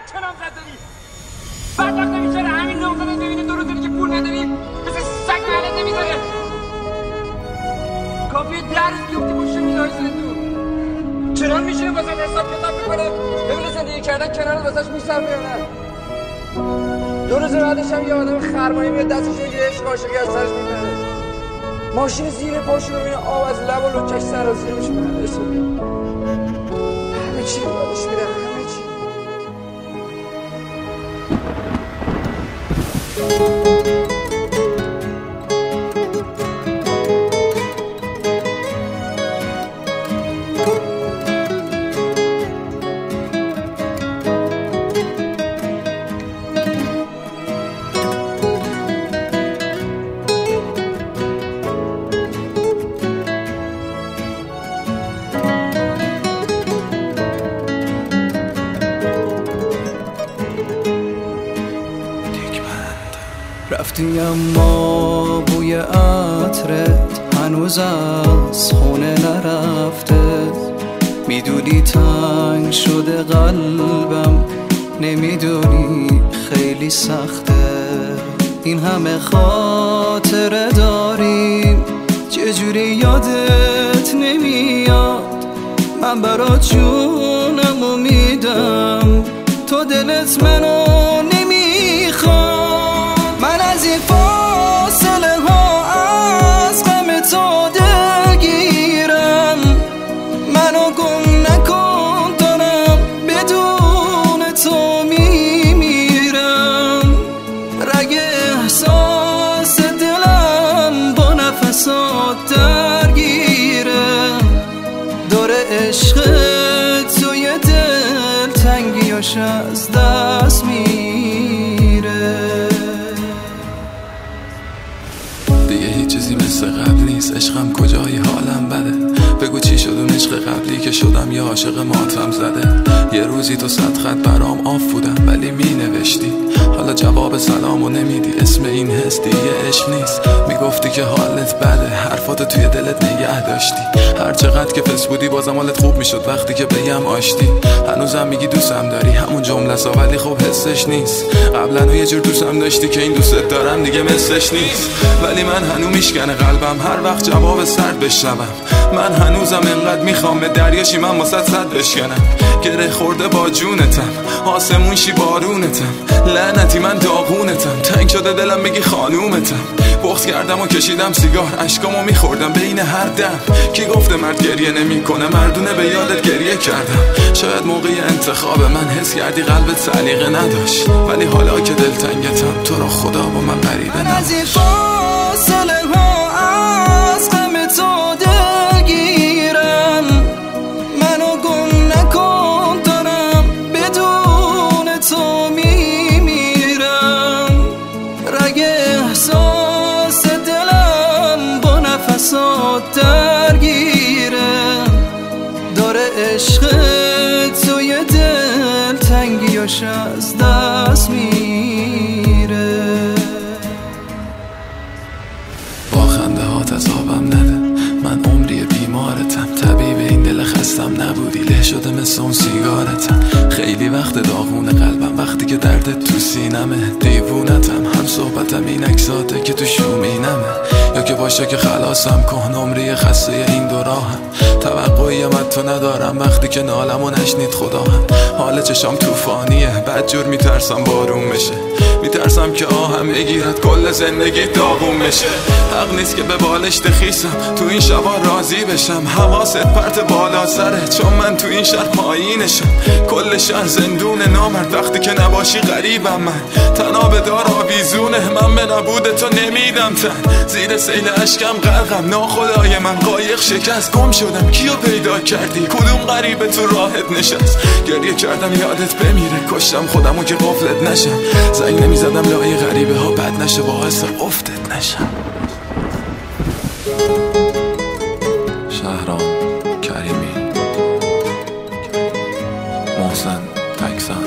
کنام زدی بعد وقتا میشه همین نامزده ببینه دو روز دیگه پول نداری مثل سگ محلت نمیذاره کافیه 10 روز بیفتی پشت میلای زندون چنان میشینه واسه حساب کتاب میکنه ببینه زندگی کردن کنار واسهش میصرفه یا نه 2 روز بعدش هم یه آدم خرمایی میاد دستش یه عشق عاشقی از سرش میبره ماشین زیر پاشو رو میبینه آب از لب و لکش سرازیر میشه همه چی بادش میره همه چی رفتی اما بوی عطرت هنوز از خونه نرفته میدونی تنگ شده قلبم نمیدونی خیلی سخته این همه خاطره داریم چجوری یادت نمیاد من برات جونمو میدم تو دلت منو نمیخواد من از این فاصله ها از غم تو دلگیرم منو گم نکن دارم بدون تو میمیرم رگ احساس دلم با نفسات درگیره دور عشق تو یه دل تنگیاش از دست میره دیگه هیچ چیزی مثل قبل نیست عشقم کجایی حالم بده بگو چی شد اون عشق قبلی که شدم یه عاشق ماتم زده یه روزی تو 100 خط برام آف بودم ولی می نوشتی حالا جواب سلامو نمیدی اسم این حس دیگه عشق نیست میگفتی که حالت بده حرفاتو توی دلت نگه داشتی هر چقدر که فس بودی بازم حالت خوب میشد وقتی که بگم آشتی هنوزم میگی دوستم داری همون جمله سا ولی خب حسش نیست قبلا یه جور دوستم داشتی که این دوستت دارم دیگه مثلش نیست ولی من هنوز میشکنه قلبم هر وقت جواب سرد بشنوم من هنوزم انقدر میخوام به دریاشی من واسه صد بشکنم گره خورده با جونتم آسمون شی بارونتم لعنتی من داغونتم تنگ شده دلم بگی خانومتم بغض کردم و کشیدم سیگار اشکامو میخوردم بین هر دم کی گفته مرد گریه نمیکنه مردونه به یادت گریه کردم شاید موقع انتخاب من حس کردی قلبت سلیقه نداشت ولی حالا که دلتنگتم تو رو خدا با من غریبه نباش فاصله ها از غم تو دلگیرم منو گم نکن دارم بدون تو میمیرم رگ احساس دلم با نفسات درگیره داره عشق تو یه دل تنگیاش از دست میره عذابم نده من عمری بیمارتم طبیب این دل خستم نبودی له شده مثل اون سیگارتم خیلی وقت داغون قلبم وقتی که دردت تو سینمه دیوونتم هم صحبتم این اکساته که تو شومینمه یا که باشه که خلاصم کن عمری خسته این دو راهم توقعی من تو ندارم وقتی که نالمو نشنید خدا هم حال چشام طوفانیه بدجور میترسم بارون بشه میترسم که آهم بگیرد کل زندگی داغون بشه حق نیست که به بالشت خیسم تو این شبا راضی بشم حواست پرت بالا سره چون من تو این شهر پایینشم کل شهر زندون نامرد وقتی که نباشی غریبم من تناب دار آویزونه من به نبود تو نمیدم تن زیر سیل اشکم غرقم ناخدای من قایق شکست گم شدم کیو پیدا کردی کدوم غریبه تو راحت نشست گریه کردم یادت بمیره کشتم خودمو که غفلت نشم زنگ نمیزدم لای غریبه ها بد نشه باعث افتت نشم شهرام کریمی محسن تکسان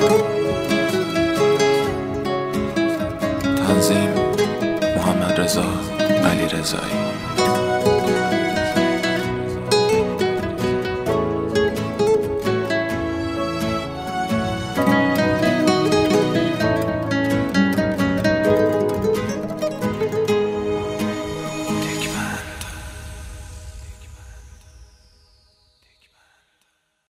تنظیم محمد رضا علی رضایی